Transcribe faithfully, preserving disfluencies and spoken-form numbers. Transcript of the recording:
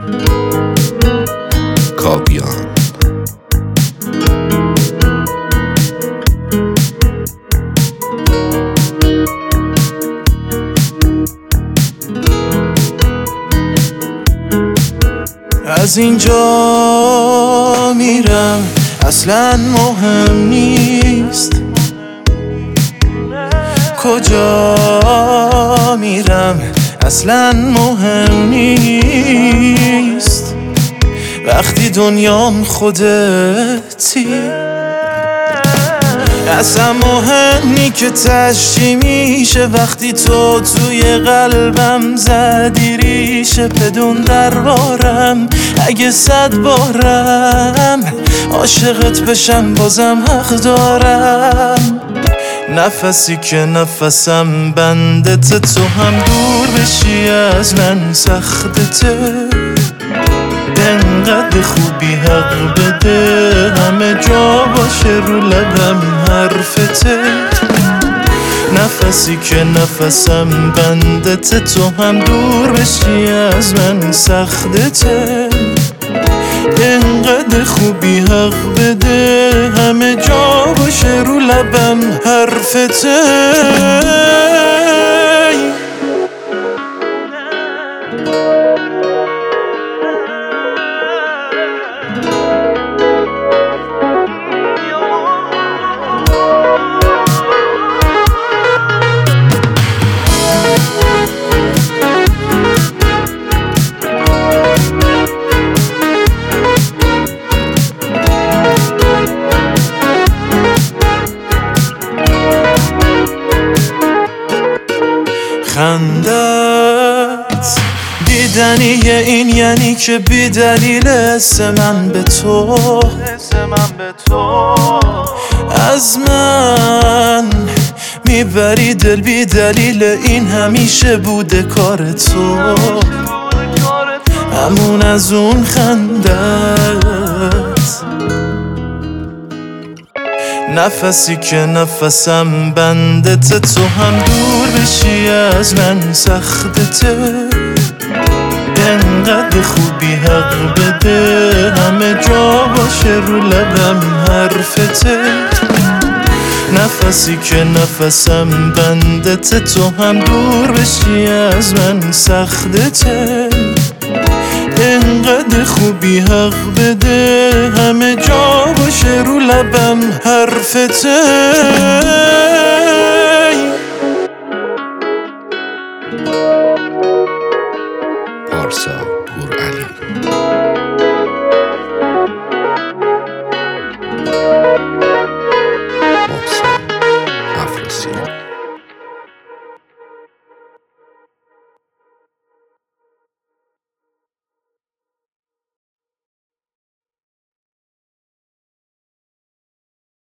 کاویان. از اینجا میرم اصلا مهم نیست، کجا میرم اصلا مهم نیست، وقتی دنیام خودتی. اصلا مهم نی که تشتی میشه وقتی تو توی قلبم زدی ریشه. بدون دربارم اگه صد بارم عاشقت بشم بازم حق دارم. نفسی که نفسم بندت، تو هم دور بشی از من سختته. انقدر خوبی حق بده همه جا باشه رو لبم حرفته. نفسی که نفسم بندت، تو هم دور بشی از من سختته. انقدر خوبی حق بده همه جا باشه رو لبم حرفته. خندت دیدنیه، این یعنی که بی دلیل اسم من به تو از من میبری دل. بی دلیل این همیشه بوده کار تو، همون از اون خندت. نفسی که نفسم بندت، تو هم دور بشی از من سختته. انقدر خوبی حق بده همه جا باشه رو لبم حرفته. نفسی که نفسم بندت، تو هم دور بشی از من سختته. انقدر خوبی حق بده همه جا باشه رو لبم حرفته. پارسا پور علی.